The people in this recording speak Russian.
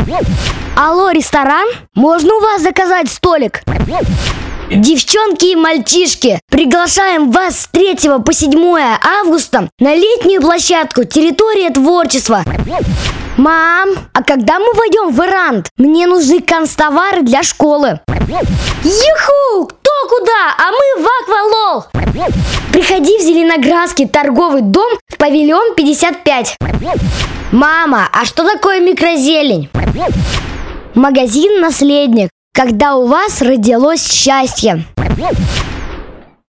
Алло, ресторан? Можно у вас заказать столик? Девчонки и мальчишки, приглашаем вас с 3 по 7 августа на летнюю площадку «Территория творчества». Мам, а когда мы войдем в Ирант? Мне нужны канцтовары для школы. Юху! Кто куда? А мы в Аквалол. Приходи в Зеленоградский торговый дом в павильон 55. Мама, а что такое микрозелень? Магазин «Наследник», когда у вас родилось счастье.